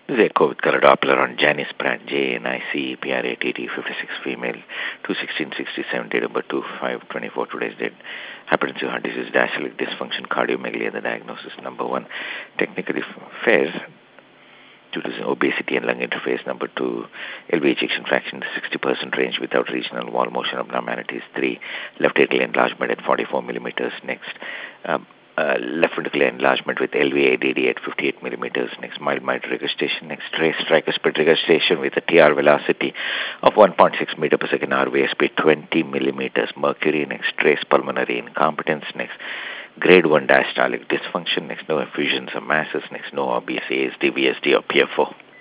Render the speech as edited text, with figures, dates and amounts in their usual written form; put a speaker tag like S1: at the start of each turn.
S1: This is echo with color Doppler on Janice Pratt, JNIC, PRATT, 56 female, 21667, date of birth 2524, today's date. Hypertensive heart disease, diastolic dysfunction, cardiomegaly, and the diagnosis. Number one, technically fair due to obesity and lung interface. Number two, LV ejection fraction in the 60% range without regional wall motion abnormalities. Three, left atrial enlargement at 44 millimeters. Next, left ventricular enlargement with LVADD at 58 millimeters. Next, mild mitral regurgitation. Next, trace tricuspid regurgitation with a TR velocity of 1.6 meter per second, RVS speed 20 millimeters mercury. Next, trace pulmonary incompetence. Next, grade 1 diastolic dysfunction. Next, no effusions or masses. Next, no obese ASD, VSD, or PFO.